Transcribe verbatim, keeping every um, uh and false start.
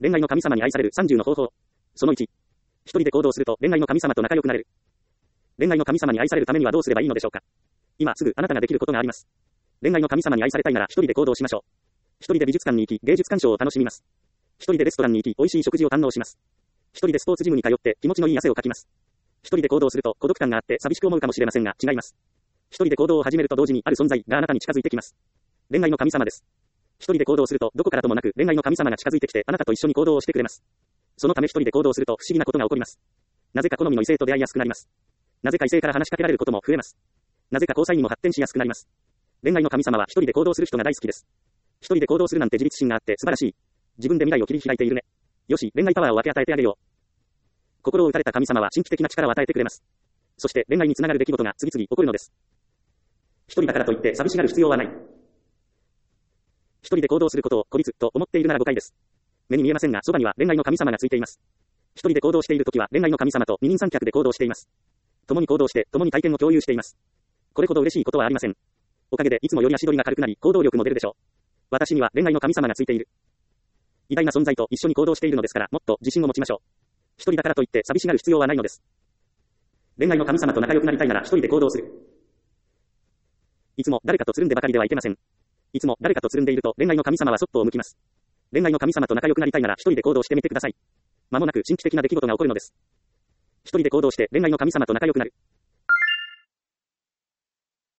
恋愛の神様に愛されるさんじゅうの方法。そのいち。一人で行動すると恋愛の神様と仲良くなれる。恋愛の神様に愛されるためにはどうすればいいのでしょうか。今すぐあなたができることがあります。恋愛の神様に愛されたいなら一人で行動しましょう。一人で美術館に行き芸術鑑賞を楽しみます。一人でレストランに行き美味しい食事を堪能します。一人でスポーツジムに通って気持ちのいい汗をかきます。一人で行動すると孤独感があって寂しく思うかもしれませんが違います。一人で行動を始めると同時にある存在があなたに近づいてきます。恋愛の神様です。一人で行動するとどこからともなく恋愛の神様が近づいてきてあなたと一緒に行動をしてくれます。そのため一人で行動すると不思議なことが起こります。なぜか好みの異性と出会いやすくなります。なぜか異性から話しかけられることも増えます。なぜか交際にも発展しやすくなります。恋愛の神様は一人で行動する人が大好きです。一人で行動するなんて自立心があって素晴らしい。自分で未来を切り開いているね。よし、恋愛パワーを分け与えてあげよう。心を打たれた神様は神秘的な力を与えてくれます。そして恋愛につながる出来事が次々起こるのです。一人だからといって寂しがる必要はない。一人で行動することを孤立と思っているなら誤解です。目に見えませんがそばには恋愛の神様がついています。一人で行動しているときは恋愛の神様と二人三脚で行動しています。共に行動して共に体験を共有しています。これほど嬉しいことはありません。おかげでいつもより足取りが軽くなり行動力も出るでしょう。私には恋愛の神様がついている。偉大な存在と一緒に行動しているのですからもっと自信を持ちましょう。一人だからといって寂しがる必要はないのです。恋愛の神様と仲良くなりたいなら一人で行動する。いつも誰かとつるんでばかりではいけません。いつも誰かとつるんでいると恋愛の神様はそっぽを向きます。恋愛の神様と仲良くなりたいなら一人で行動してみてください。まもなく神秘的な出来事が起こるのです。一人で行動して恋愛の神様と仲良くなる。